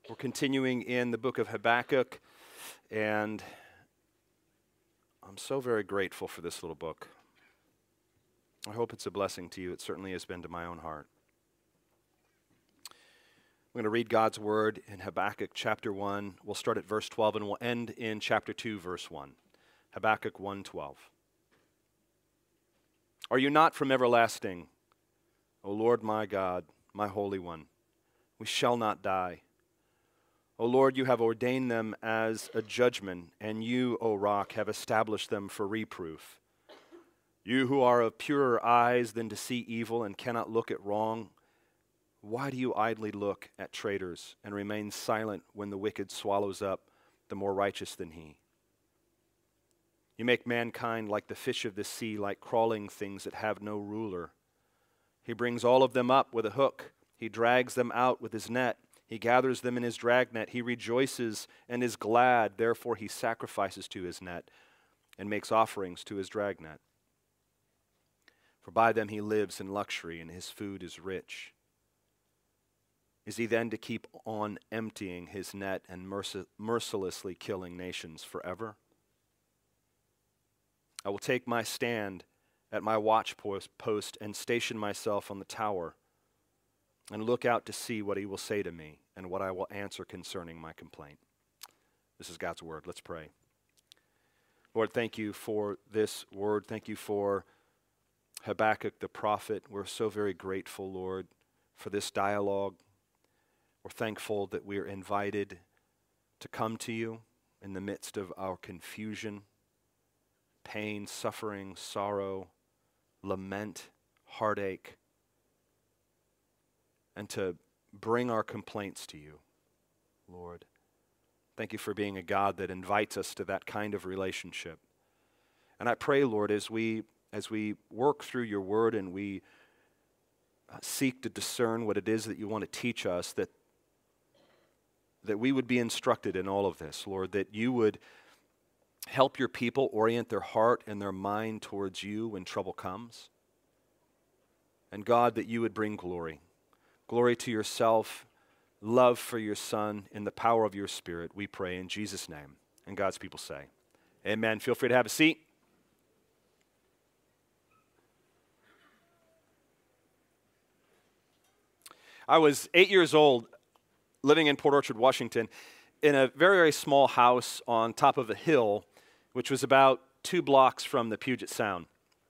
We're continuing in the book of Habakkuk, and I'm so very grateful for this little book. I hope it's a blessing to you. It certainly has been to my own heart. We're going to read God's word in Habakkuk chapter 1. We'll start at verse 12 and we'll end in chapter 2, verse 1. Habakkuk 1:12. Are you not from everlasting, O Lord my God, my Holy One? We shall not die. O Lord, you have ordained them as a judgment, and you, O Rock, have established them for reproof. You who are of purer eyes than to see evil and cannot look at wrong, why do you idly look at traitors and remain silent when the wicked swallows up the more righteous than he? You make mankind like the fish of the sea, like crawling things that have no ruler. He brings all of them up with a hook. He drags them out with his net. He gathers them in his dragnet. He rejoices and is glad. Therefore he sacrifices to his net and makes offerings to his dragnet. For by them he lives in luxury, and his food is rich. Is he then to keep on emptying his net and mercilessly killing nations forever? I will take my stand at my watch post and station myself on the tower and look out to see what he will say to me and what I will answer concerning my complaint. This is God's word. Let's pray. Lord, thank you for this word. Thank you for Habakkuk the prophet. We're so very grateful, Lord, for this dialogue. We're thankful that we are invited to come to you in the midst of our confusion, pain, suffering, sorrow, lament, heartache, and to bring our complaints to you, Lord. Thank you for being a God that invites us to that kind of relationship. And I pray, Lord, as we work through your word and we seek to discern what it is that you want to teach us, that we would be instructed in all of this, Lord, that you would help your people orient their heart and their mind towards you when trouble comes. And God, that you would bring glory to yourself, love for your Son, in the power of your Spirit, we pray in Jesus' name. And God's people say, amen. Feel free to have a seat. I was 8 years old, living in Port Orchard, Washington, in a very, very small house on top of a hill, which was about 2 blocks from the Puget Sound.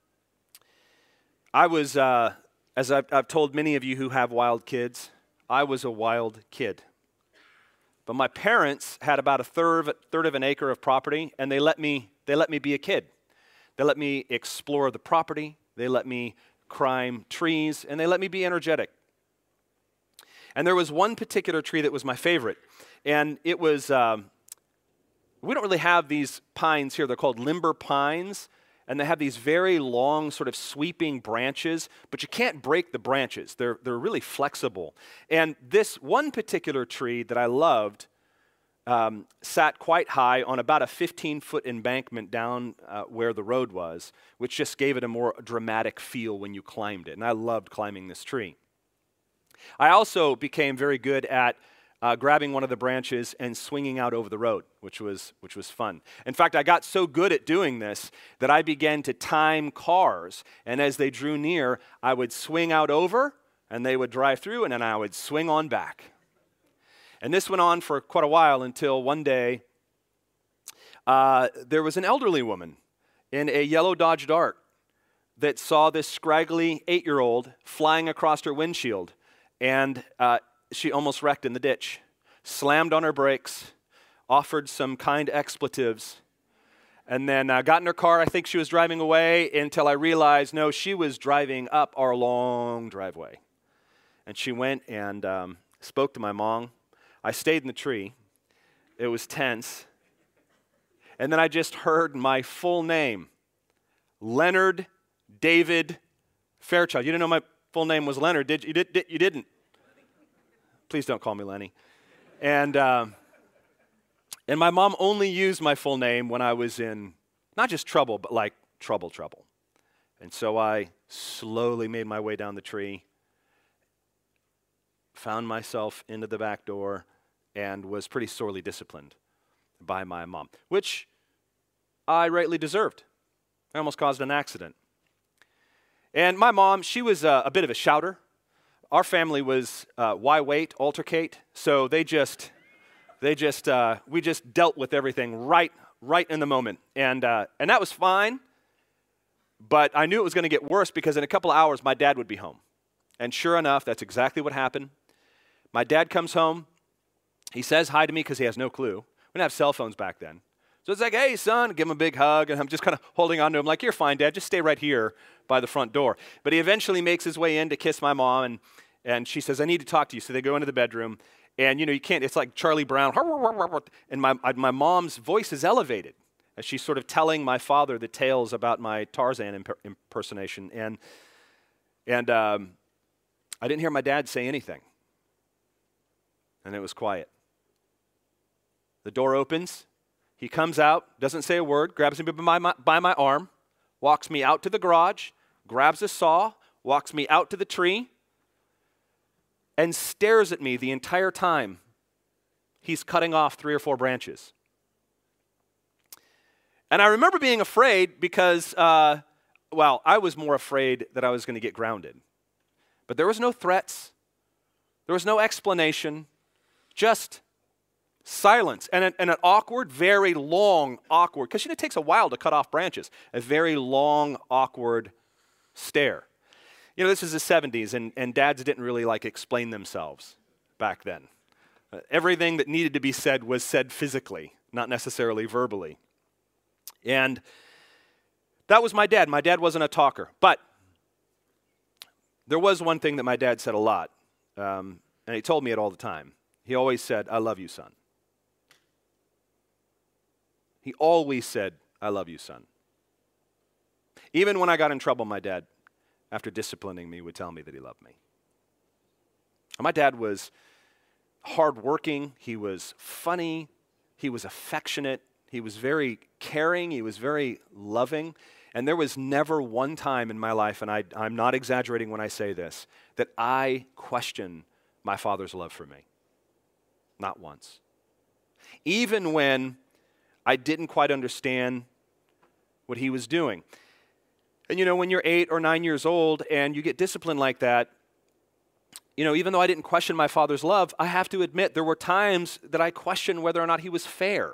I was, as I've told many of you who have wild kids, I was a wild kid. But my parents had about a third of an acre of property, and they let me be a kid. They let me explore the property, they let me climb trees, and they let me be energetic. And there was one particular tree that was my favorite, and it was, we don't really have these pines here. They're called limber pines, and they have these very long sort of sweeping branches, but you can't break the branches. They're really flexible. And this one particular tree that I loved sat quite high on about a 15-foot embankment down where the road was, which just gave it a more dramatic feel when you climbed it. And I loved climbing this tree. I also became very good at grabbing one of the branches and swinging out over the road, which was fun. In fact, I got so good at doing this that I began to time cars, and as they drew near, I would swing out over, and they would drive through, and then I would swing on back. And this went on for quite a while until one day there was an elderly woman in a yellow Dodge Dart that saw this scraggly 8-year-old flying across her windshield, and she almost wrecked in the ditch, slammed on her brakes, offered some kind expletives, and then got in her car. I think she was driving away until I realized, no, she was driving up our long driveway. And she went and spoke to my mom. I stayed in the tree. It was tense. And then I just heard my full name, Leonard David Fairchild. You didn't know my full name was Leonard, did you? You didn't. Please don't call me Lenny. And my mom only used my full name when I was in not just trouble, but like trouble. And so I slowly made my way down the tree, found myself into the back door, and was pretty sorely disciplined by my mom, which I rightly deserved. I almost caused an accident. And my mom, she was a bit of a shouter. Our family was why wait, altercate, so we just dealt with everything right in the moment. And that was fine, but I knew it was going to get worse because in a couple of hours, my dad would be home. And sure enough, that's exactly what happened. My dad comes home. He says hi to me because he has no clue. We didn't have cell phones back then. So it's like, hey, son, give him a big hug, and I'm just kind of holding on to him like, you're fine, Dad, just stay right here by the front door. But he eventually makes his way in to kiss my mom, and she says, I need to talk to you. So they go into the bedroom, and, you can't, it's like Charlie Brown, and my mom's voice is elevated as she's sort of telling my father the tales about my Tarzan impersonation. And I didn't hear my dad say anything, and it was quiet. The door opens. He comes out, doesn't say a word, grabs me by my arm, walks me out to the garage, grabs a saw, walks me out to the tree, and stares at me the entire time he's cutting off 3 or 4 branches. And I remember being afraid because, I was more afraid that I was going to get grounded. But there was no threats. There was no explanation, just silence, and an awkward, very long, awkward, because it takes a while to cut off branches, a very long, awkward stare. This is the 70s, and dads didn't really explain themselves back then. Everything that needed to be said was said physically, not necessarily verbally. And that was my dad. My dad wasn't a talker, but there was one thing that my dad said a lot, and he told me it all the time. He always said, I love you, son. He always said, I love you, son. Even when I got in trouble, my dad, after disciplining me, would tell me that he loved me. And my dad was hardworking. He was funny. He was affectionate. He was very caring. He was very loving. And there was never one time in my life, and I'm not exaggerating when I say this, that I questioned my father's love for me. Not once. Even when I didn't quite understand what he was doing. And when you're 8 or 9 years old and you get disciplined like that, even though I didn't question my father's love, I have to admit there were times that I questioned whether or not he was fair.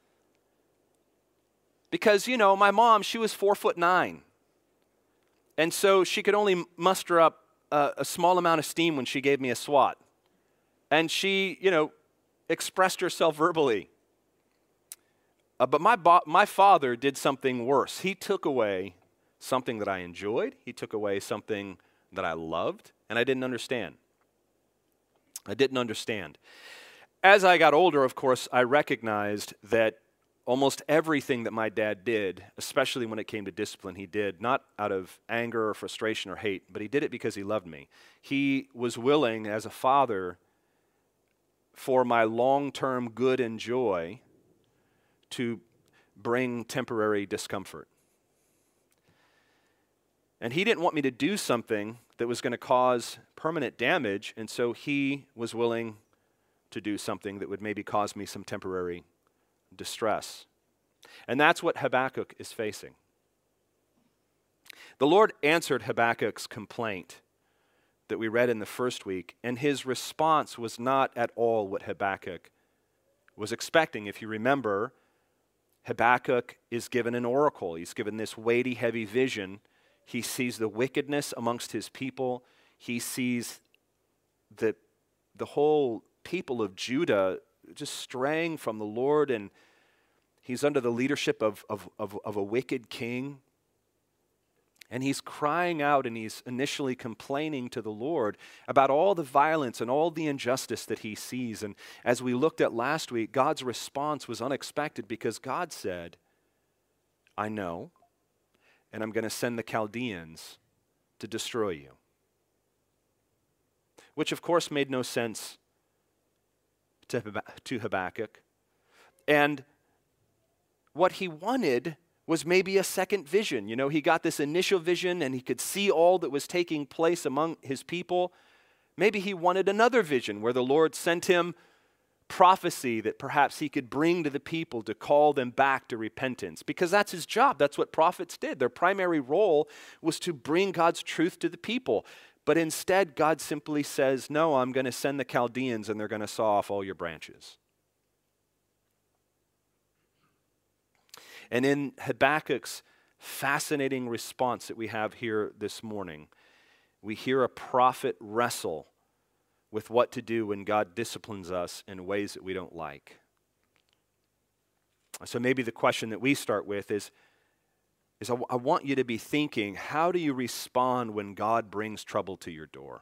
Because, my mom, she was 4'9". And so she could only muster up a small amount of steam when she gave me a swat. And she, expressed herself verbally. But my father did something worse. He took away something that I enjoyed. He took away something that I loved, and I didn't understand. As I got older, of course, I recognized that almost everything that my dad did, especially when it came to discipline, he did not out of anger or frustration or hate, but he did it because he loved me. He was willing, as a father, for my long-term good and joy to bring temporary discomfort. And he didn't want me to do something that was going to cause permanent damage, and so he was willing to do something that would maybe cause me some temporary distress. And that's what Habakkuk is facing. The Lord answered Habakkuk's complaint that we read in the first week, and his response was not at all what Habakkuk was expecting. If you remember, Habakkuk is given an oracle. He's given this weighty, heavy vision. He sees the wickedness amongst his people. He sees the whole people of Judah just straying from the Lord, and he's under the leadership of a wicked king. And he's crying out, and he's initially complaining to the Lord about all the violence and all the injustice that he sees. And as we looked at last week, God's response was unexpected because God said, I know, and I'm going to send the Chaldeans to destroy you. Which, of course, made no sense to Habakkuk. And what he wanted was maybe a second vision. He got this initial vision and he could see all that was taking place among his people. Maybe he wanted another vision where the Lord sent him prophecy that perhaps he could bring to the people to call them back to repentance, because that's his job. That's what prophets did. Their primary role was to bring God's truth to the people. But instead, God simply says, no, I'm going to send the Chaldeans and they're going to saw off all your branches. And in Habakkuk's fascinating response that we have here this morning, we hear a prophet wrestle with what to do when God disciplines us in ways that we don't like. So maybe the question that we start with is I want you to be thinking, how do you respond when God brings trouble to your door?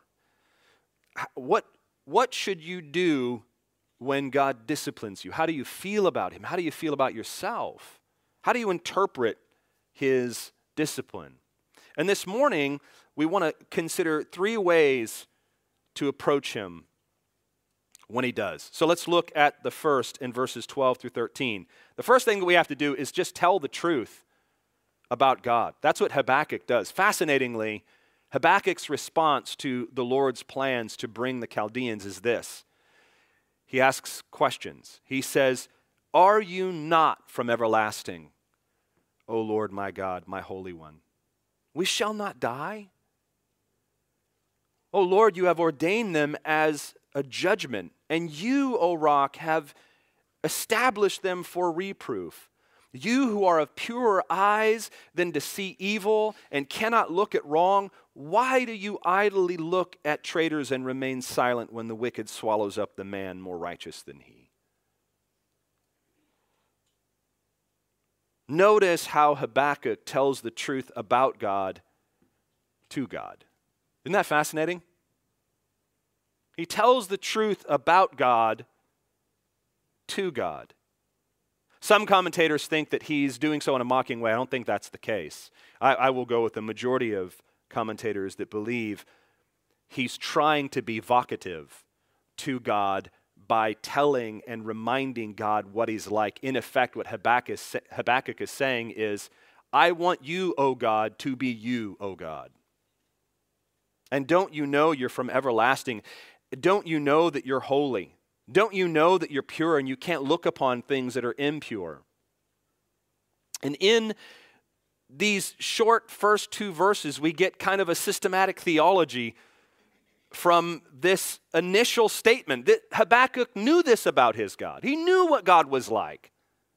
What should you do when God disciplines you? How do you feel about him? How do you feel about yourself? How do you interpret his discipline? And this morning, we want to consider 3 ways to approach him when he does. So let's look at the first in verses 12 through 13. The first thing that we have to do is just tell the truth about God. That's what Habakkuk does. Fascinatingly, Habakkuk's response to the Lord's plans to bring the Chaldeans is this. He asks questions. He says, "Are you not from everlasting, O Lord my God, my Holy One? We shall not die. O Lord, you have ordained them as a judgment, and you, O rock, have established them for reproof. You who are of purer eyes than to see evil and cannot look at wrong, why do you idly look at traitors and remain silent when the wicked swallows up the man more righteous than he?" Notice how Habakkuk tells the truth about God to God. Isn't that fascinating? He tells the truth about God to God. Some commentators think that he's doing so in a mocking way. I don't think that's the case. I will go with the majority of commentators that believe he's trying to be vocative to God by telling and reminding God what he's like. In effect, what Habakkuk is saying is, I want you, O God, to be you, O God. And don't you know you're from everlasting? Don't you know that you're holy? Don't you know that you're pure and you can't look upon things that are impure? And in these short first 2 verses, we get kind of a systematic theology from this initial statement that Habakkuk knew this about his God. He knew what God was like.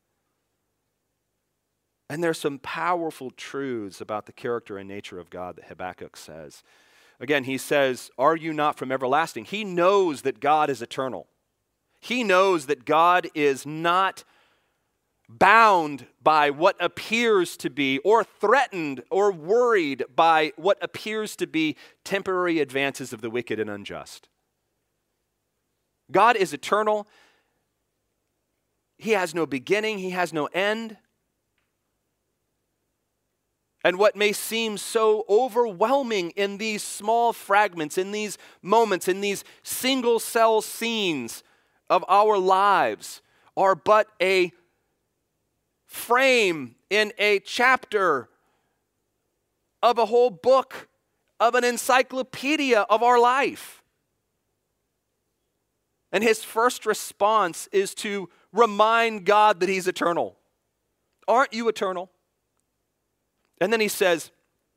And there's some powerful truths about the character and nature of God that Habakkuk says. Again, he says, "Are you not from everlasting?" He knows that God is eternal. He knows that God is not bound by what appears to be, or threatened or worried by what appears to be temporary advances of the wicked and unjust. God is eternal. He has no beginning. He has no end. And what may seem so overwhelming in these small fragments, in these moments, in these single cell scenes of our lives are but a frame in a chapter of a whole book, of an encyclopedia of our life. And his first response is to remind God that he's eternal. Aren't you eternal? And then he says,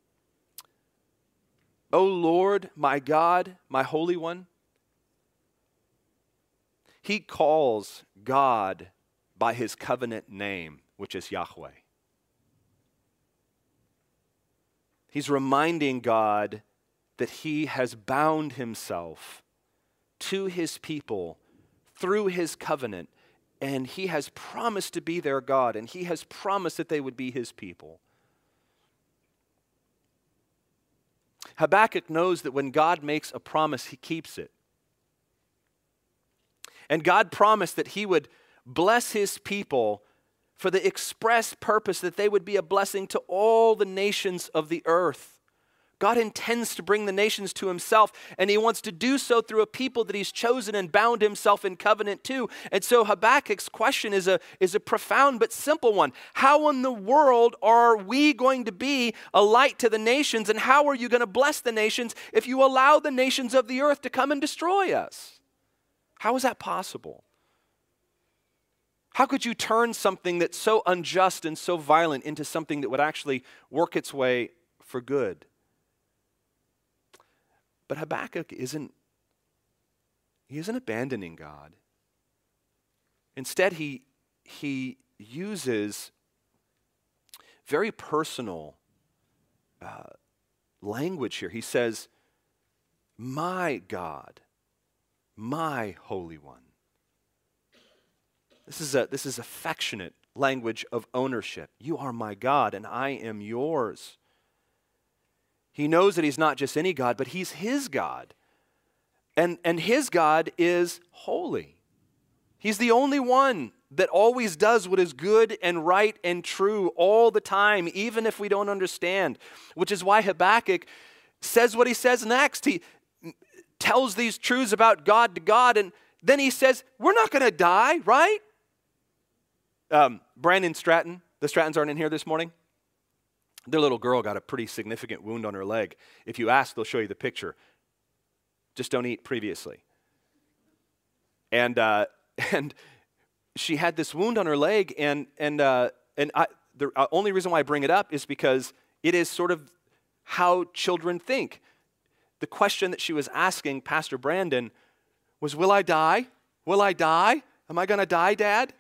"O Lord, my God, my Holy One." He calls God by his covenant name, which is Yahweh. He's reminding God that he has bound himself to his people through his covenant, and he has promised to be their God, and he has promised that they would be his people. Habakkuk knows that when God makes a promise, he keeps it. And God promised that he would bless his people for the express purpose that they would be a blessing to all the nations of the earth. God intends to bring the nations to himself, and he wants to do so through a people that he's chosen and bound himself in covenant to. And so Habakkuk's question is a profound but simple one. How in the world are we going to be a light to the nations, and how are you going to bless the nations if you allow the nations of the earth to come and destroy us? How is that possible? How could you turn something that's so unjust and so violent into something that would actually work its way for good? But Habakkuk isn't abandoning God. Instead, he uses very personal language here. He says, my God, my Holy One. This is affectionate language of ownership. You are my God and I am yours. He knows that he's not just any God, but he's his God. And his God is holy. He's the only one that always does what is good and right and true all the time, even if we don't understand, which is why Habakkuk says what he says next. He tells these truths about God to God, and then he says, we're not going to die, right? Brandon Stratton, the Strattons aren't in here this morning. Their little girl got a pretty significant wound on her leg. If you ask, they'll show you the picture. Just don't eat previously. And she had this wound on her leg, and the only reason why I bring it up is because it is sort of how children think. The question that she was asking Pastor Brandon was, will I die? Will I die? Am I going to die, Dad?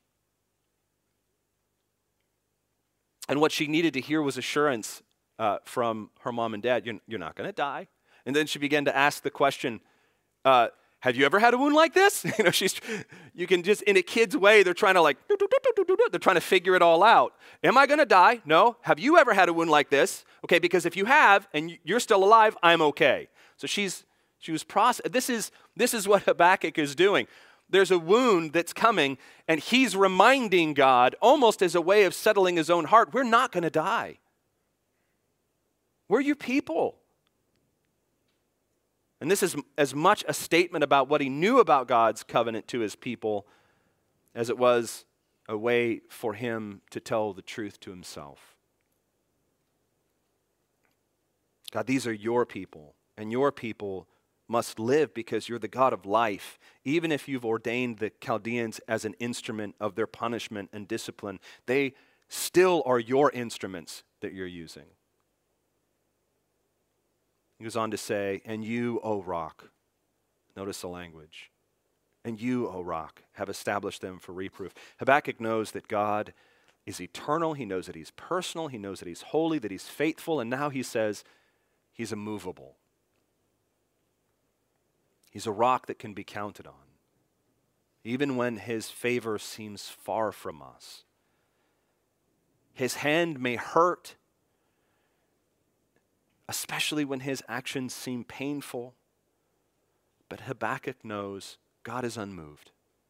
And what she needed to hear was assurance from her mom and dad. You're not going to die. And then she began to ask the question, have you ever had a wound like this? You can just, in a kid's way, they're trying to they're trying to figure it all out. Am I going to die? No. Have you ever had a wound like this? Okay, because if you have and you're still alive, I'm okay. So she was this is what Habakkuk is doing. There's a wound that's coming, and he's reminding God, almost as a way of settling his own heart, we're not going to die. We're your people. And this is as much a statement about what he knew about God's covenant to his people as it was a way for him to tell the truth to himself. God, these are your people, and your people must live because you're the God of life. Even if you've ordained the Chaldeans as an instrument of their punishment and discipline, they still are your instruments that you're using. He goes on to say, and you, O rock, notice the language, and you, O rock, have established them for reproof. Habakkuk knows that God is eternal. He knows that he's personal. He knows that he's holy, that he's faithful. And now he says he's immovable. He's a rock that can be counted on, even when his favor seems far from us. His hand may hurt, especially when his actions seem painful, but Habakkuk knows God is unmoved.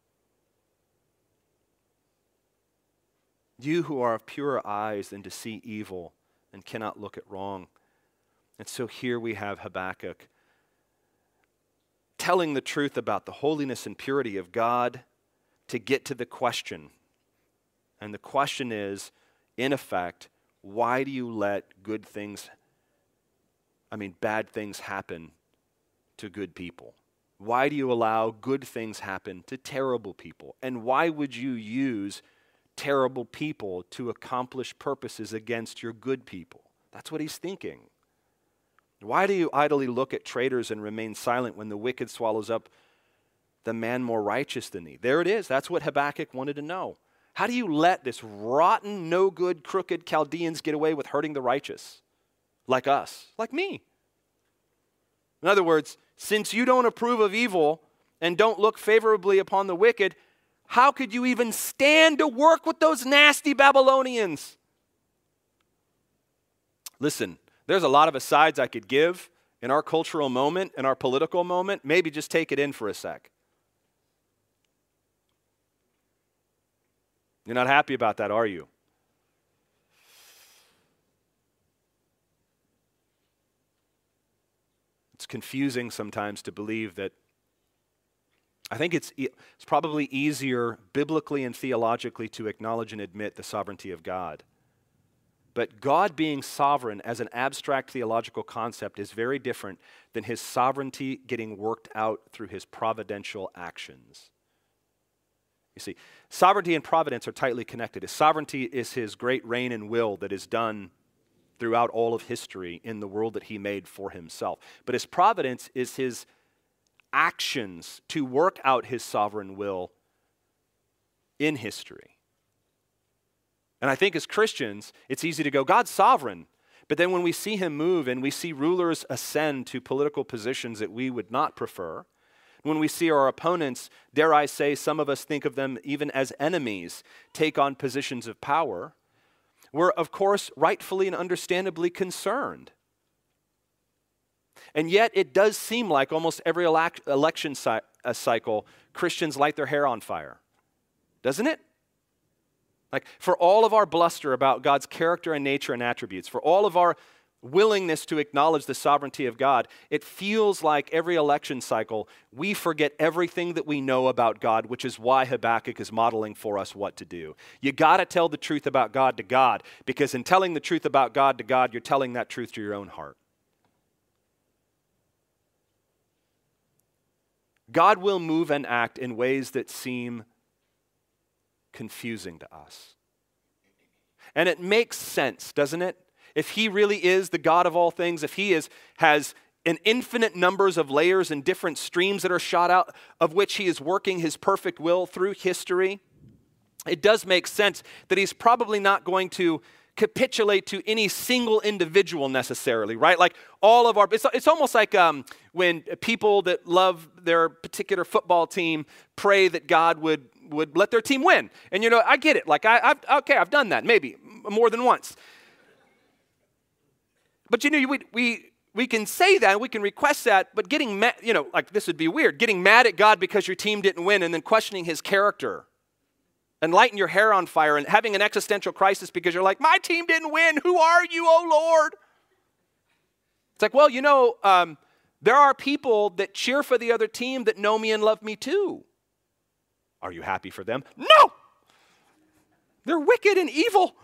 You who are of purer eyes than to see evil and cannot look at wrong. And so here we have Habakkuk telling the truth about the holiness and purity of God to get to the question. And the question is, in effect, why do you let bad things happen to good people? Why do you allow good things happen to terrible people? And why would you use terrible people to accomplish purposes against your good people? That's what he's thinking. Why do you idly look at traitors and remain silent when the wicked swallows up the man more righteous than thee? There it is. That's what Habakkuk wanted to know. How do you let this rotten, no good, crooked Chaldeans get away with hurting the righteous? Like us, like me. In other words, since you don't approve of evil and don't look favorably upon the wicked, how could you even stand to work with those nasty Babylonians? Listen, there's a lot of asides I could give in our cultural moment, in our political moment. Maybe just take it in for a sec. You're not happy about that, are you? It's confusing sometimes to believe that. I think it's probably easier biblically and theologically to acknowledge and admit the sovereignty of God. But God being sovereign as an abstract theological concept is very different than his sovereignty getting worked out through his providential actions. You see, sovereignty and providence are tightly connected. His sovereignty is his great reign and will that is done throughout all of history in the world that he made for himself. But his providence is his actions to work out his sovereign will in history. And I think as Christians, it's easy to go, God's sovereign. But then when we see him move and we see rulers ascend to political positions that we would not prefer, when we see our opponents, dare I say, some of us think of them even as enemies, take on positions of power, we're, of course, rightfully and understandably concerned. And yet it does seem like almost every election cycle, Christians light their hair on fire. Doesn't it? Like, for all of our bluster about God's character and nature and attributes, for all of our willingness to acknowledge the sovereignty of God, it feels like every election cycle, we forget everything that we know about God, which is why Habakkuk is modeling for us what to do. You got to tell the truth about God to God, because in telling the truth about God to God, you're telling that truth to your own heart. God will move and act in ways that seem confusing to us. And it makes sense, doesn't it? If he really is the God of all things, if he has an infinite numbers of layers and different streams that are shot out of which he is working his perfect will through history, it does make sense that he's probably not going to capitulate to any single individual necessarily, right? Like all of our, it's almost like when people that love their particular football team pray that God would let their team win. And I get it. Like I've done that maybe more than once. But we can say that, we can request that, but getting mad, like this would be weird. Getting mad at God because your team didn't win and then questioning his character and lighting your hair on fire and having an existential crisis because you're like, my team didn't win. Who are you, oh Lord? It's like, well, there are people that cheer for the other team that know me and love me too. Are you happy for them? No! They're wicked and evil.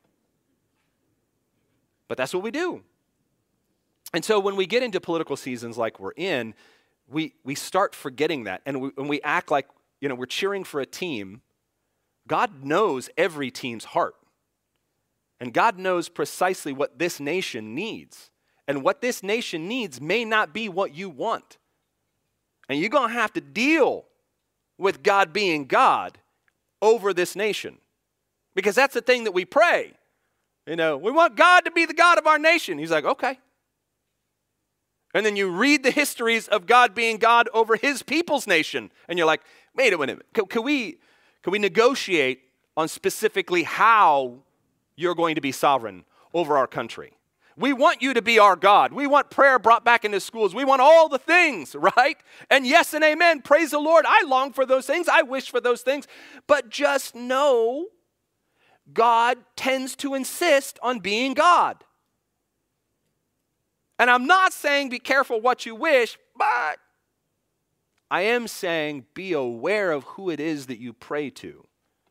But that's what we do. And so when we get into political seasons like we're in, we start forgetting that. And we act like, we're cheering for a team. God knows every team's heart. And God knows precisely what this nation needs. And what this nation needs may not be what you want. And you're going to have to deal with God being God over this nation. Because that's the thing that we pray. We want God to be the God of our nation. He's like, okay. And then you read the histories of God being God over his people's nation. And you're like, wait a minute. Can we negotiate on specifically how you're going to be sovereign over our country? We want you to be our God. We want prayer brought back into schools. We want all the things, right? And yes and amen. Praise the Lord. I long for those things. I wish for those things. But just know God tends to insist on being God. And I'm not saying be careful what you wish, but I am saying be aware of who it is that you pray to.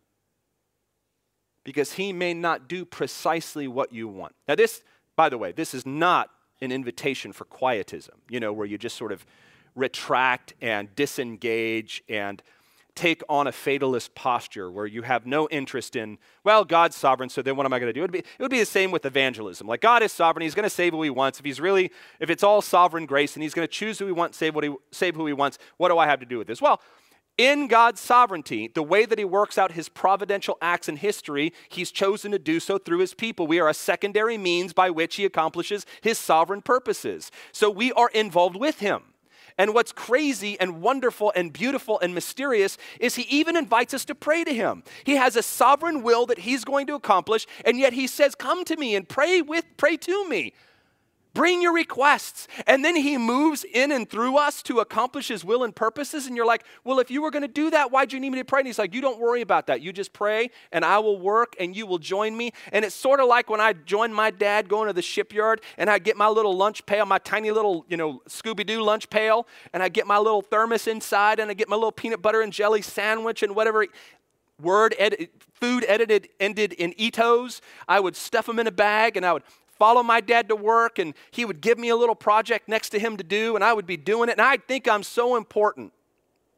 Because he may not do precisely what you want. Now this, by the way, this is not an invitation for quietism, where you just sort of retract and disengage and take on a fatalist posture where you have no interest in, well, God's sovereign, so then what am I going to do? It would be the same with evangelism. Like, God is sovereign. He's going to save who he wants. If it's all sovereign grace and he's going to choose who he wants, save who he wants, what do I have to do with this? Well, in God's sovereignty, the way that he works out his providential acts in history, he's chosen to do so through his people. We are a secondary means by which he accomplishes his sovereign purposes. So we are involved with him. And what's crazy and wonderful and beautiful and mysterious is he even invites us to pray to him. He has a sovereign will that he's going to accomplish, and yet he says, come to me and pray to me. Bring your requests. And then he moves in and through us to accomplish his will and purposes. And you're like, well, if you were going to do that, why'd you need me to pray? And he's like, you don't worry about that. You just pray and I will work and you will join me. And it's sort of like when I joined my dad going to the shipyard and I get my little lunch pail, my tiny little, Scooby-Doo lunch pail. And I get my little thermos inside and I get my little peanut butter and jelly sandwich and whatever food ended in Etos. I would stuff them in a bag and I would follow my dad to work, and he would give me a little project next to him to do, and I would be doing it, and I'd think I'm so important.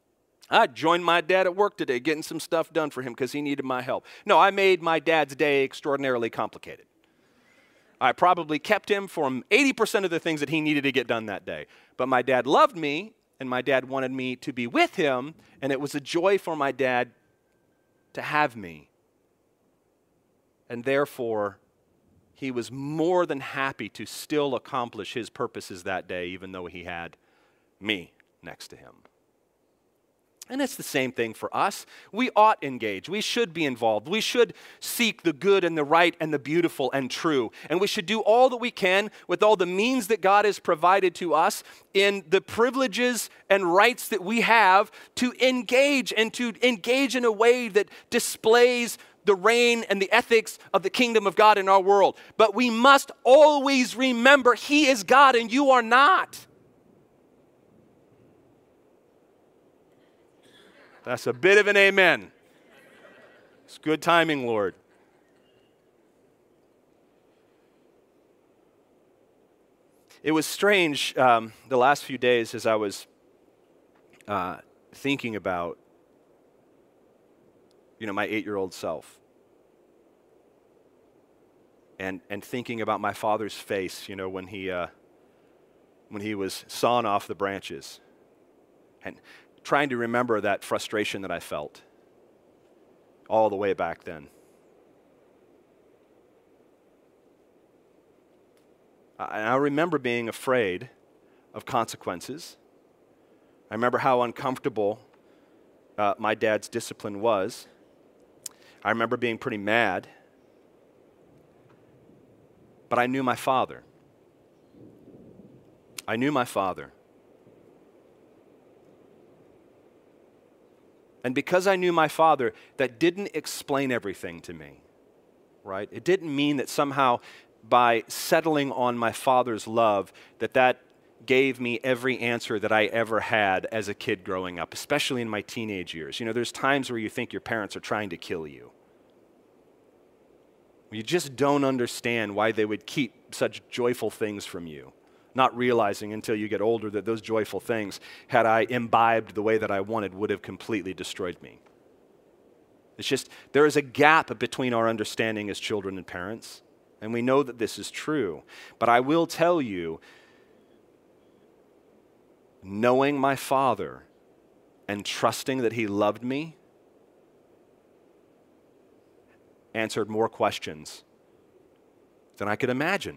I joined my dad at work today getting some stuff done for him because he needed my help. No, I made my dad's day extraordinarily complicated. I probably kept him from 80% of the things that he needed to get done that day. But my dad loved me, and my dad wanted me to be with him, and it was a joy for my dad to have me. And therefore, he was more than happy to still accomplish his purposes that day, even though he had me next to him. And it's the same thing for us. We ought engage. We should be involved. We should seek the good and the right and the beautiful and true. And we should do all that we can with all the means that God has provided to us in the privileges and rights that we have to engage and to engage in a way that displays the reign and the ethics of the kingdom of God in our world. But we must always remember He is God and you are not. That's a bit of an amen. It's good timing, Lord. It was strange the last few days as I was thinking about, my 8-year-old self. And thinking about my father's face, when he was sawing off the branches. And trying to remember that frustration that I felt all the way back then. I remember being afraid of consequences. I remember how uncomfortable my dad's discipline was. I remember being pretty mad. But I knew my father. I knew my father. And because I knew my father, that didn't explain everything to me, right? It didn't mean that somehow by settling on my father's love, that gave me every answer that I ever had as a kid growing up, especially in my teenage years. There's times where you think your parents are trying to kill you. You just don't understand why they would keep such joyful things from you. Not realizing until you get older that those joyful things, had I imbibed the way that I wanted, would have completely destroyed me. It's just, there is a gap between our understanding as children and parents, and we know that this is true. But I will tell you, knowing my father and trusting that he loved me answered more questions than I could imagine.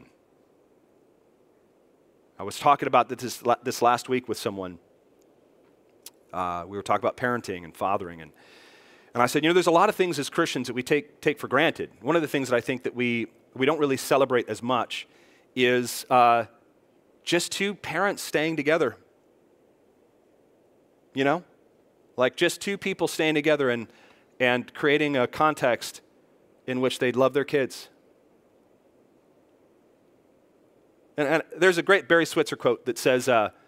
I was talking about this last week with someone. We were talking about parenting and fathering. And I said, there's a lot of things as Christians that we take for granted. One of the things that I think that we don't really celebrate as much is just two parents staying together. Like just two people staying together and creating a context in which they'd love their kids. And there's a great Barry Switzer quote that says,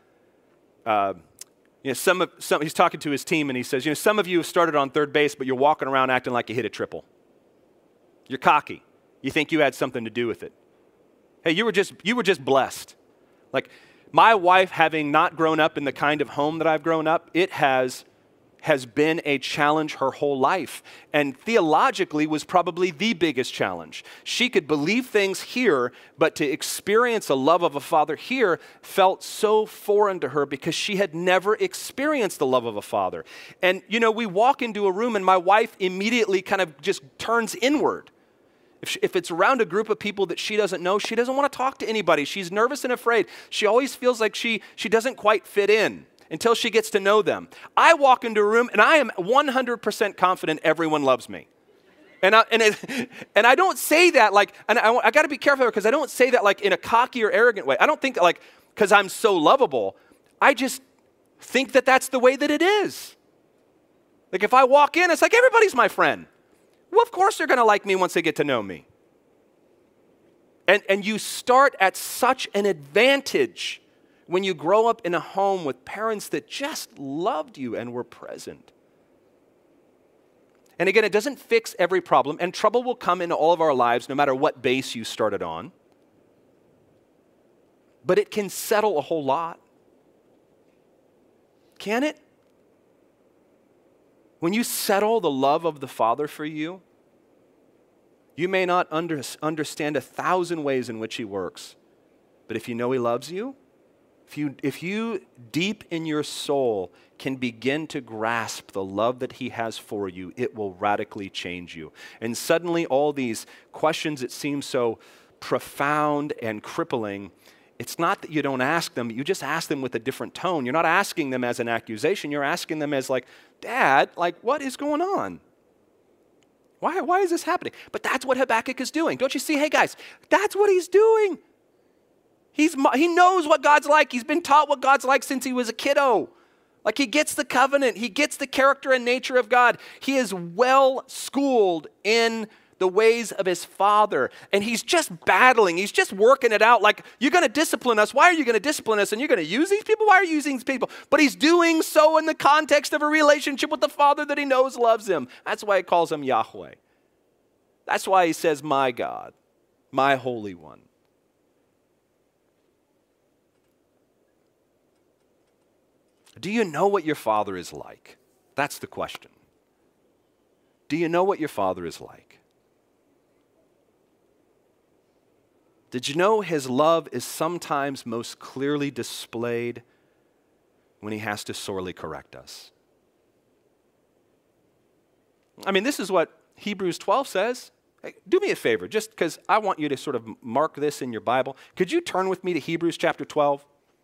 he's talking to his team and he says, some of you have started on third base, but you're walking around acting like you hit a triple. You're cocky. You think you had something to do with it. Hey, you were just blessed. Like my wife, having not grown up in the kind of home that I've grown up, it has been a challenge her whole life. And theologically was probably the biggest challenge. She could believe things here, but to experience a love of a father here felt so foreign to her because she had never experienced the love of a father. And, we walk into a room and my wife immediately kind of just turns inward. If it's around a group of people that she doesn't know, she doesn't want to talk to anybody. She's nervous and afraid. She always feels like she doesn't quite fit in until she gets to know them. I walk into a room and I am 100% confident everyone loves me. And I don't say that like, and I got to be careful because I don't say that like in a cocky or arrogant way. I don't think like because I'm so lovable. I just think that that's the way that it is. Like if I walk in, it's like everybody's my friend. Well, of course they're going to like me once they get to know me. And you start at such an advantage when you grow up in a home with parents that just loved you and were present. And again, it doesn't fix every problem, and trouble will come into all of our lives no matter what base you started on. But it can settle a whole lot. Can it? When you settle the love of the Father for you, you may not understand 1,000 ways in which he works, but if you know he loves you, if you deep in your soul can begin to grasp the love that he has for you, it will radically change you. And suddenly all these questions that seem so profound and crippling, it's not that you don't ask them, you just ask them with a different tone. You're not asking them as an accusation, you're asking them as like, Dad, like what is going on? Why is this happening? But that's what Habakkuk is doing. Don't you see? Hey guys, that's what he's doing. He knows what God's like. He's been taught what God's like since he was a kiddo. Like he gets the covenant. He gets the character and nature of God. He is well schooled in the ways of his Father. And he's just battling. He's just working it out like, you're going to discipline us. Why are you going to discipline us? And you're going to use these people? Why are you using these people? But he's doing so in the context of a relationship with the Father that he knows loves him. That's why he calls him Yahweh. That's why he says, my God, my Holy One. Do you know what your Father is like? That's the question. Do you know what your Father is like? Did you know his love is sometimes most clearly displayed when he has to sorely correct us? I mean, this is what Hebrews 12 says. Hey, do me a favor, just because I want you to sort of mark this in your Bible. Could you turn with me to Hebrews chapter 12?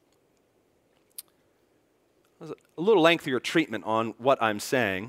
There's a little lengthier treatment on what I'm saying.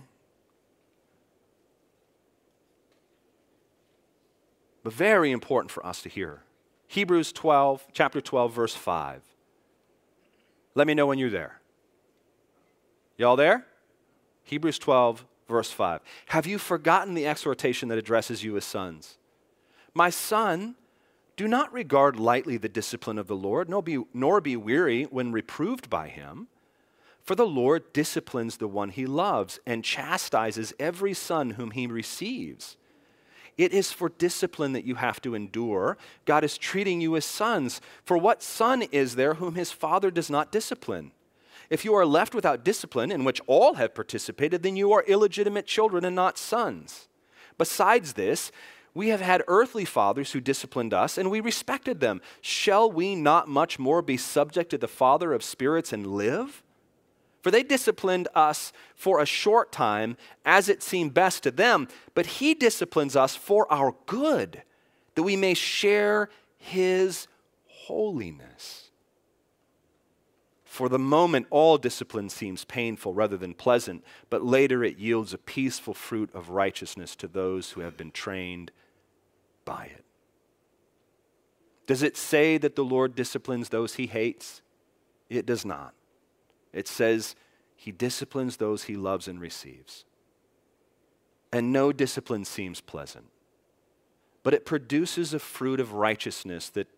But very important for us to hear. Hebrews 12, chapter 12, verse 5. Let me know when you're there. Y'all there? Hebrews 12, verse 5. Have you forgotten the exhortation that addresses you as sons? My son, do not regard lightly the discipline of the Lord, nor be weary when reproved by him. For the Lord disciplines the one he loves and chastises every son whom he receives. It is for discipline that you have to endure. God is treating you as sons. For what son is there whom his father does not discipline? If you are left without discipline, in which all have participated, then you are illegitimate children and not sons. Besides this, we have had earthly fathers who disciplined us, and we respected them. Shall we not much more be subject to the Father of spirits and live? For they disciplined us for a short time as it seemed best to them, but he disciplines us for our good, that we may share his holiness. For the moment, all discipline seems painful rather than pleasant, but later it yields a peaceful fruit of righteousness to those who have been trained by it. Does it say that the Lord disciplines those he hates? It does not. It says he disciplines those he loves and receives. And no discipline seems pleasant, but it produces a fruit of righteousness that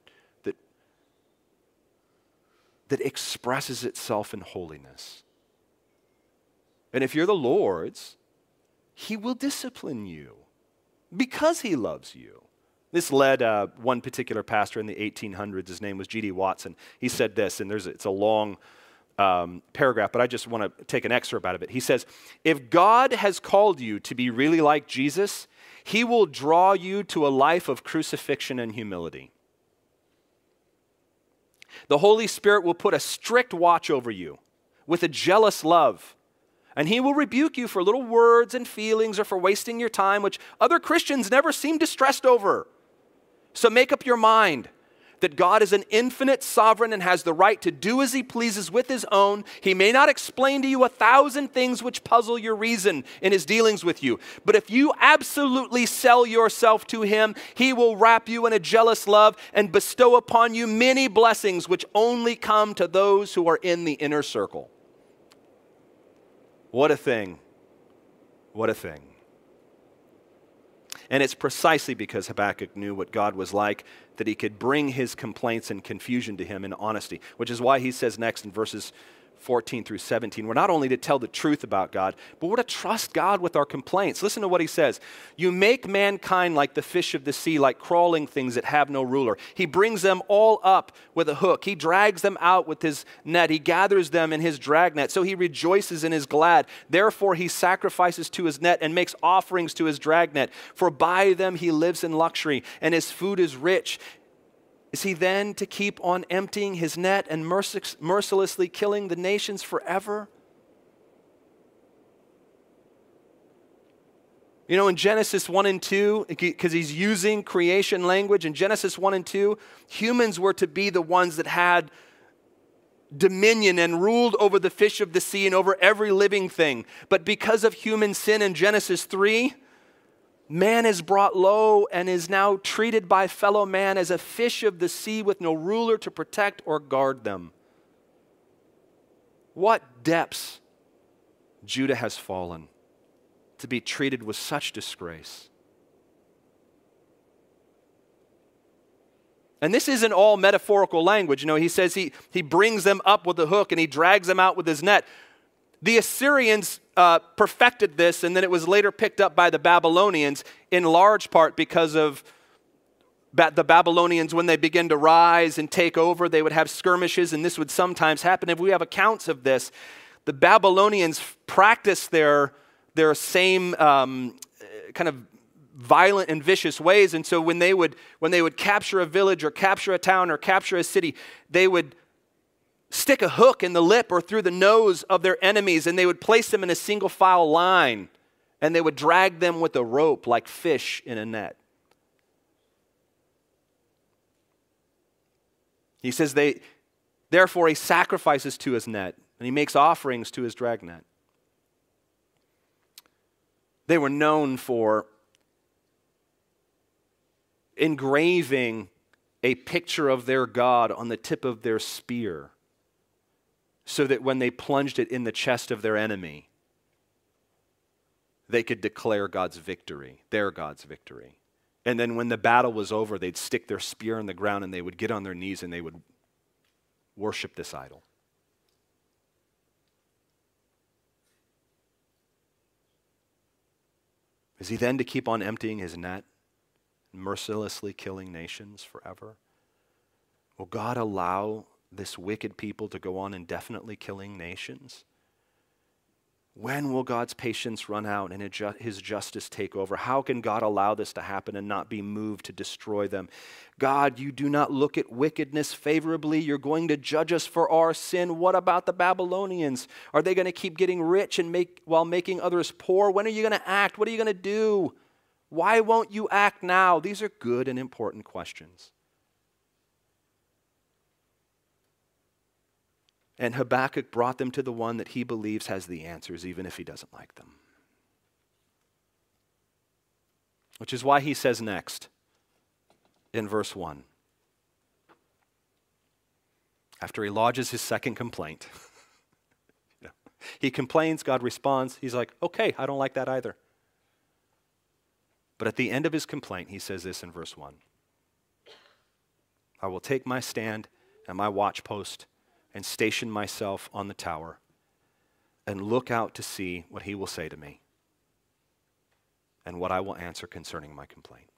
expresses itself in holiness. And if you're the Lord's, he will discipline you because he loves you. This led one particular pastor in the 1800s. His name was G.D. Watson. He said this, and it's a long paragraph, but I just want to take an excerpt out of it. He says, if God has called you to be really like Jesus, he will draw you to a life of crucifixion and humility. The Holy Spirit will put a strict watch over you with a jealous love, and he will rebuke you for little words and feelings or for wasting your time, which other Christians never seem distressed over. So make up your mind that God is an infinite sovereign and has the right to do as he pleases with his own. He may not explain to you 1,000 things which puzzle your reason in his dealings with you. But if you absolutely sell yourself to him, he will wrap you in a jealous love and bestow upon you many blessings which only come to those who are in the inner circle. What a thing. What a thing. And it's precisely because Habakkuk knew what God was like that he could bring his complaints and confusion to him in honesty, which is why he says next in verses 14 through 17. We're not only to tell the truth about God, but we're to trust God with our complaints. Listen to what he says. You make mankind like the fish of the sea, like crawling things that have no ruler. He brings them all up with a hook. He drags them out with his net. He gathers them in his dragnet. So he rejoices and is glad. Therefore he sacrifices to his net and makes offerings to his dragnet. For by them he lives in luxury, and his food is rich. Is he then to keep on emptying his net and mercilessly killing the nations forever? You know, in Genesis 1 and 2, because he's using creation language, in Genesis 1 and 2, humans were to be the ones that had dominion and ruled over the fish of the sea and over every living thing. But because of human sin in Genesis 3, man is brought low and is now treated by fellow man as a fish of the sea with no ruler to protect or guard them. What depths Judah has fallen to be treated with such disgrace. And this isn't all metaphorical language. You know, he says he brings them up with a hook and he drags them out with his net. The Assyrians perfected this, and then it was later picked up by the Babylonians, in large part because of the Babylonians. When they begin to rise and take over, they would have skirmishes, and this would sometimes happen. If we have accounts of this, the Babylonians practiced their same kind of violent and vicious ways. And so when they would capture a village or capture a town or capture a city, they would stick a hook in the lip or through the nose of their enemies, and they would place them in a single file line, and they would drag them with a rope like fish in a net. He says therefore he sacrifices to his net, and he makes offerings to his dragnet. They were known for engraving a picture of their God on the tip of their spear, so that when they plunged it in the chest of their enemy, they could declare God's victory, their God's victory. And then when the battle was over, they'd stick their spear in the ground and they would get on their knees and they would worship this idol. Is he then to keep on emptying his net, mercilessly killing nations forever? Will God allow this wicked people to go on indefinitely killing nations? When will God's patience run out and his justice take over? How can God allow this to happen and not be moved to destroy them? God, you do not look at wickedness favorably. You're going to judge us for our sin. What about the Babylonians? Are they going to keep getting rich while making others poor? When are you going to act? What are you going to do? Why won't you act now? These are good and important questions. And Habakkuk brought them to the one that he believes has the answers, even if he doesn't like them. Which is why he says next, in verse 1, after he lodges his second complaint, he complains, God responds, he's like, okay, I don't like that either. But at the end of his complaint, he says this in verse 1, I will take my stand and my watchpost and station myself on the tower and look out to see what he will say to me and what I will answer concerning my complaint.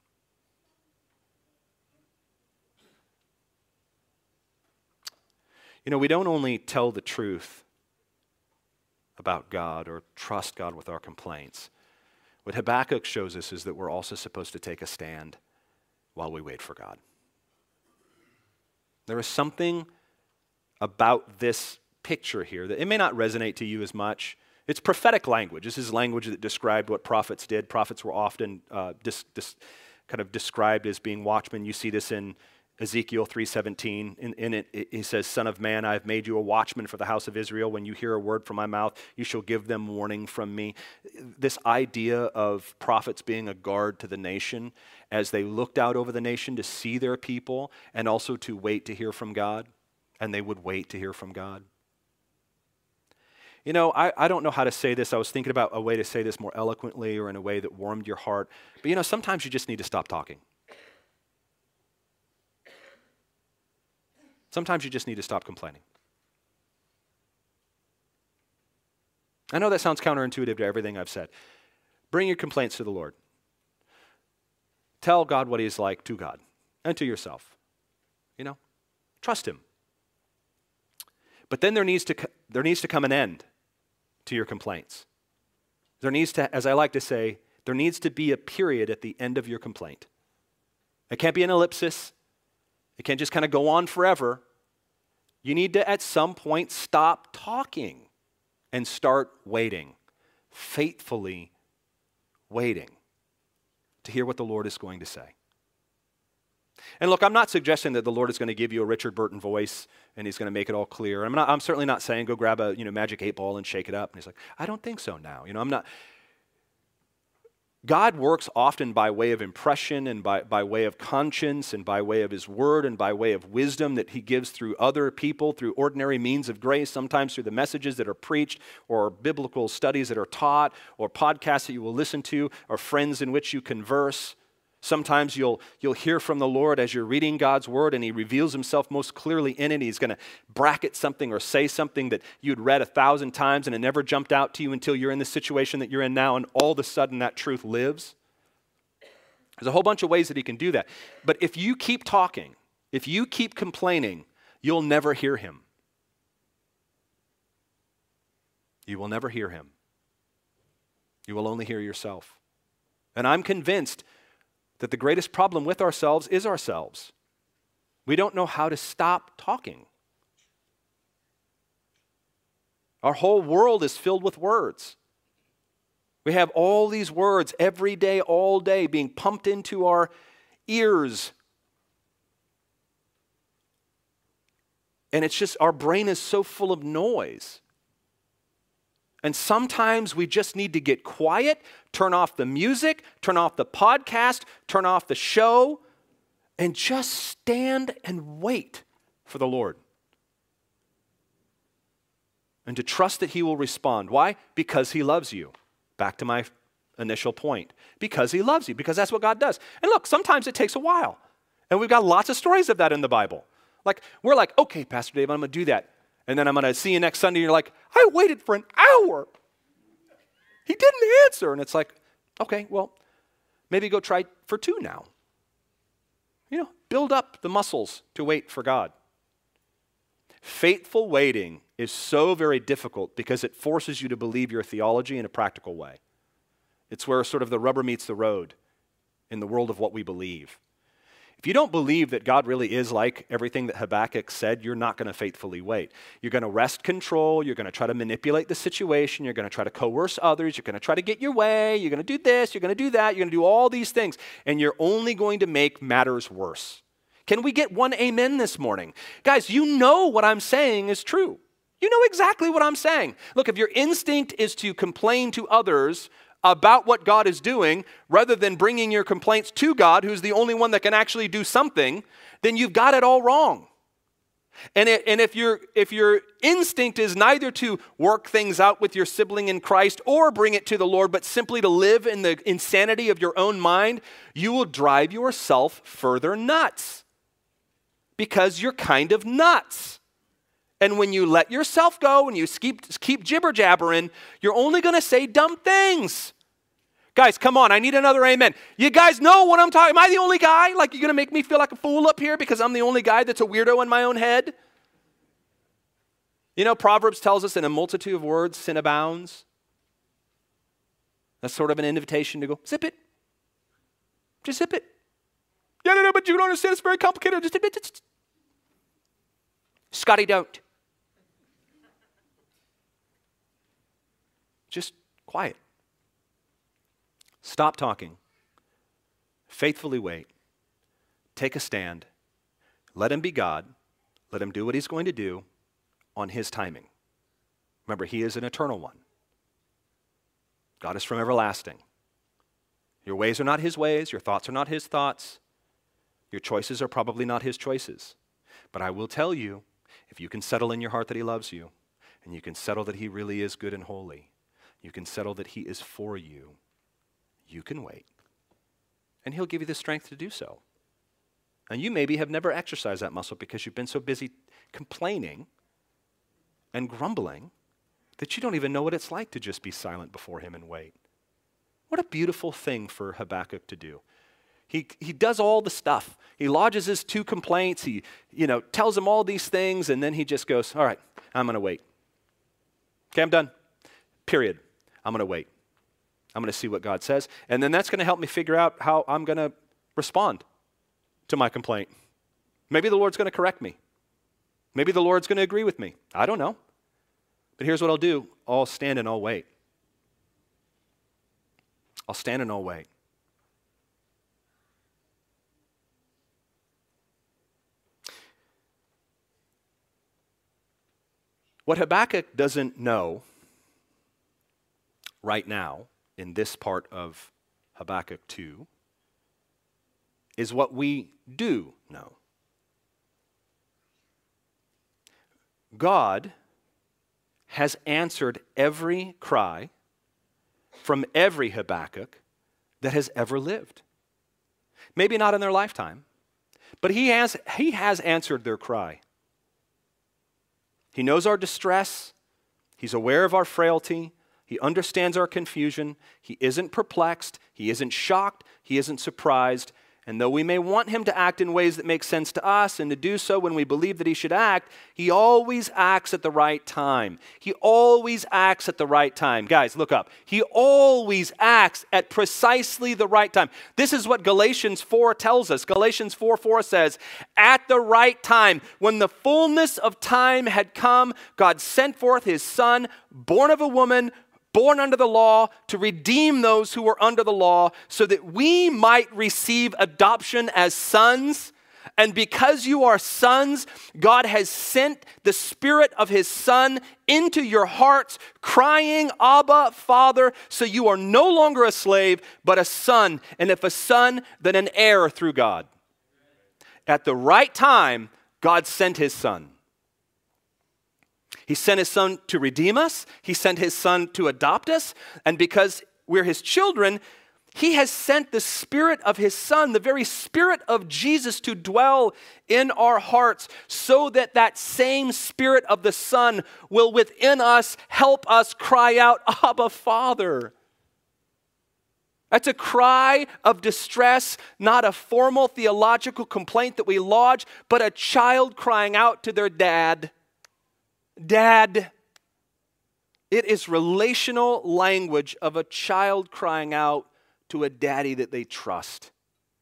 You know, we don't only tell the truth about God or trust God with our complaints. What Habakkuk shows us is that we're also supposed to take a stand while we wait for God. There is something about this picture here that it may not resonate to you as much. It's prophetic language. This is language that described what prophets did. Prophets were often kind of described as being watchmen. You see this in Ezekiel 3:17. In it, he says, Son of man, I have made you a watchman for the house of Israel. When you hear a word from my mouth, you shall give them warning from me. This idea of prophets being a guard to the nation as they looked out over the nation to see their people and also to wait to hear from God. And they would wait to hear from God. You know, I don't know how to say this. I was thinking about a way to say this more eloquently or in a way that warmed your heart. But you know, sometimes you just need to stop talking. Sometimes you just need to stop complaining. I know that sounds counterintuitive to everything I've said. Bring your complaints to the Lord. Tell God what He's like to God and to yourself. Trust Him. But then there needs to come an end to your complaints. There needs to, as I like to say, there needs to be a period at the end of your complaint. It can't be an ellipsis. It can't just kind of go on forever. You need to, at some point, stop talking and start waiting, faithfully waiting to hear what the Lord is going to say. And look, I'm not suggesting that the Lord is going to give you a Richard Burton voice and He's going to make it all clear. I'm certainly not saying go grab a magic 8-ball and shake it up. And He's like, I don't think so now. I'm not. God works often by way of impression and by way of conscience and by way of His word and by way of wisdom that He gives through other people, through ordinary means of grace, sometimes through the messages that are preached or biblical studies that are taught or podcasts that you will listen to or friends in which you converse. Sometimes you'll hear from the Lord as you're reading God's word and He reveals Himself most clearly in it. He's going to bracket something or say something that you'd read 1,000 times and it never jumped out to you until you're in the situation that you're in now, and all of a sudden that truth lives. There's a whole bunch of ways that He can do that. But if you keep talking, if you keep complaining, you'll never hear Him. You will never hear Him. You will only hear yourself. And I'm convinced that the greatest problem with ourselves is ourselves. We don't know how to stop talking. Our whole world is filled with words. We have all these words every day, all day, being pumped into our ears. And it's just, our brain is so full of noise. And sometimes we just need to get quiet, turn off the music, turn off the podcast, turn off the show, and just stand and wait for the Lord. And to trust that He will respond. Why? Because He loves you. Back to my initial point. Because He loves you, because that's what God does. And look, sometimes it takes a while. And we've got lots of stories of that in the Bible. We're like, okay, Pastor Dave, I'm going to do that. And then I'm going to see you next Sunday, and you're like, I waited for an hour. He didn't answer. And it's like, okay, well, maybe go try for 2 now. Build up the muscles to wait for God. Faithful waiting is so very difficult because it forces you to believe your theology in a practical way. It's where sort of the rubber meets the road in the world of what we believe. If you don't believe that God really is like everything that Habakkuk said, you're not going to faithfully wait. You're going to wrest control. You're going to try to manipulate the situation. You're going to try to coerce others. You're going to try to get your way. You're going to do this. You're going to do that. You're going to do all these things. And you're only going to make matters worse. Can we get one amen this morning? Guys, you know what I'm saying is true. You know exactly what I'm saying. Look, if your instinct is to complain to others about what God is doing, rather than bringing your complaints to God, who's the only one that can actually do something, then you've got it all wrong. And if your instinct is neither to work things out with your sibling in Christ or bring it to the Lord, but simply to live in the insanity of your own mind, you will drive yourself further nuts. Because you're kind of nuts. And when you let yourself go and you keep jibber-jabbering, you're only going to say dumb things. Guys, come on, I need another amen. You guys know what I'm talking. Am I the only guy? You're going to make me feel like a fool up here because I'm the only guy that's a weirdo in my own head? Proverbs tells us in a multitude of words, sin abounds. That's sort of an invitation to go, zip it. Just zip it. Yeah, no, but you don't understand. It's very complicated. Just zip it. Scotty, don't. Just quiet. Stop talking. Faithfully wait. Take a stand. Let Him be God. Let Him do what He's going to do on His timing. Remember, He is an eternal one. God is from everlasting. Your ways are not His ways. Your thoughts are not His thoughts. Your choices are probably not His choices. But I will tell you, if you can settle in your heart that He loves you, and you can settle that He really is good and holy, you can settle that He is for you, you can wait. And He'll give you the strength to do so. And you maybe have never exercised that muscle because you've been so busy complaining and grumbling that you don't even know what it's like to just be silent before him and wait. What a beautiful thing for Habakkuk to do. He does all the stuff. He lodges his 2 complaints. He, tells him all these things, and then he just goes, all right, I'm going to wait. Okay, I'm done. Period. I'm going to wait. I'm going to see what God says. And then that's going to help me figure out how I'm going to respond to my complaint. Maybe the Lord's going to correct me. Maybe the Lord's going to agree with me. I don't know. But here's what I'll do. I'll stand and I'll wait. I'll stand and I'll wait. What Habakkuk doesn't know right now in this part of Habakkuk 2 is what we do know. God has answered every cry from every Habakkuk that has ever lived. Maybe not in their lifetime, but he has answered their cry. He knows our distress. He's aware of our frailty. He understands our confusion. He isn't perplexed. He isn't shocked. He isn't surprised. And though we may want him to act in ways that make sense to us and to do so when we believe that he should act, he always acts at the right time. He always acts at the right time. Guys, look up. He always acts at precisely the right time. This is what Galatians 4 tells us. Galatians 4:4 says, at the right time, when the fullness of time had come, God sent forth his Son, born of a woman, born under the law, to redeem those who were under the law, so that we might receive adoption as sons. And because you are sons, God has sent the Spirit of his Son into your hearts, crying, Abba, Father, so you are no longer a slave, but a son. And if a son, then an heir through God. At the right time, God sent his Son. He sent his Son to redeem us. He sent his Son to adopt us. And because we're his children, he has sent the Spirit of his Son, the very Spirit of Jesus, to dwell in our hearts, so that that same Spirit of the Son will within us help us cry out, Abba, Father. That's a cry of distress, not a formal theological complaint that we lodge, but a child crying out to their dad. Dad. It is relational language of a child crying out to a daddy that they trust.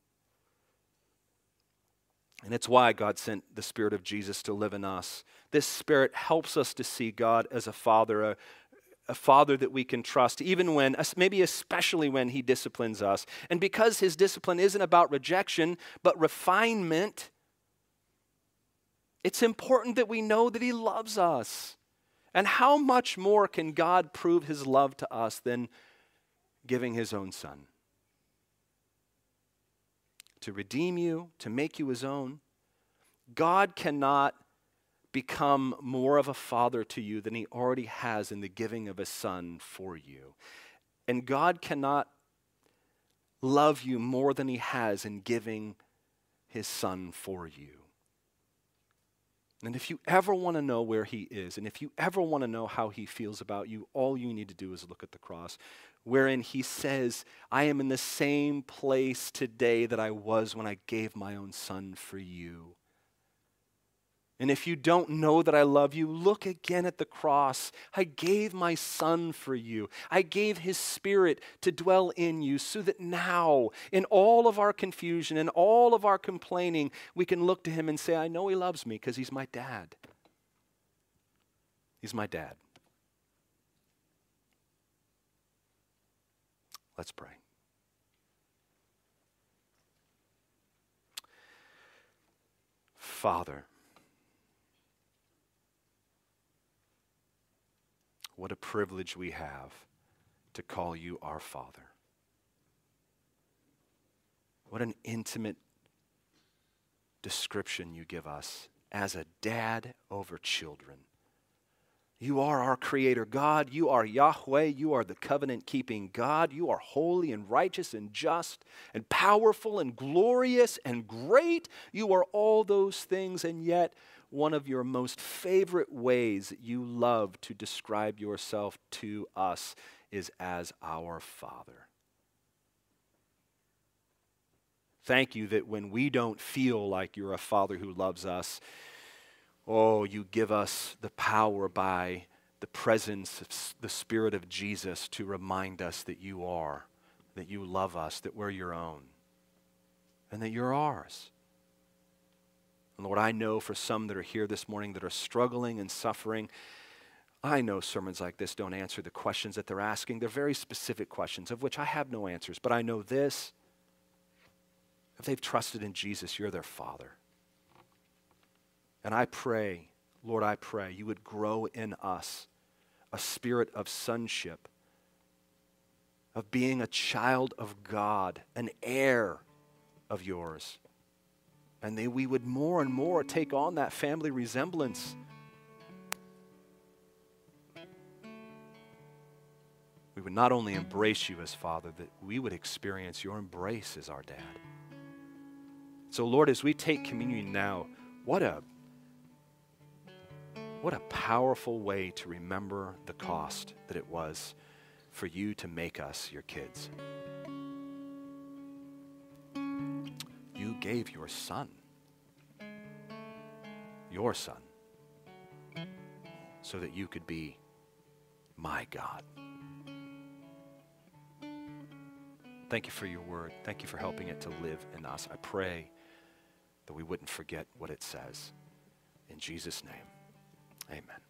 And it's why God sent the Spirit of Jesus to live in us. This Spirit helps us to see God as a father that we can trust, even when, maybe especially when he disciplines us. And because his discipline isn't about rejection, but refinement, it's important that we know that he loves us. And how much more can God prove his love to us than giving his own Son? To redeem you, to make you his own. God cannot become more of a father to you than he already has in the giving of his Son for you. And God cannot love you more than he has in giving his Son for you. And if you ever want to know where he is, and if you ever want to know how he feels about you, all you need to do is look at the cross, wherein he says, I am in the same place today that I was when I gave my own Son for you. And if you don't know that I love you, look again at the cross. I gave my Son for you. I gave his Spirit to dwell in you, so that now, in all of our confusion and all of our complaining, we can look to him and say, I know he loves me because he's my dad. He's my dad. Let's pray. Father, what a privilege we have to call you our Father. What an intimate description you give us as a dad over children. You are our Creator God. You are Yahweh. You are the covenant-keeping God. You are holy and righteous and just and powerful and glorious and great. You are all those things, and yet one of your most favorite ways that you love to describe yourself to us is as our Father. Thank you that when we don't feel like you're a Father who loves us, oh, you give us the power by the presence of the Spirit of Jesus to remind us that you are, that you love us, that we're your own, and that you're ours. And Lord, I know for some that are here this morning that are struggling and suffering, I know sermons like this don't answer the questions that they're asking. They're very specific questions of which I have no answers, but I know this: if they've trusted in Jesus, you're their Father. And I pray, Lord, I pray you would grow in us a spirit of sonship, of being a child of God, an heir of yours. And that we would more and more take on that family resemblance. We would not only embrace you as Father, that we would experience your embrace as our Dad. So Lord, as we take communion now, what a powerful way to remember the cost that it was for you to make us your kids. You gave your Son, so that you could be my God. Thank you for your word. Thank you for helping it to live in us. I pray that we wouldn't forget what it says. In Jesus' name, amen.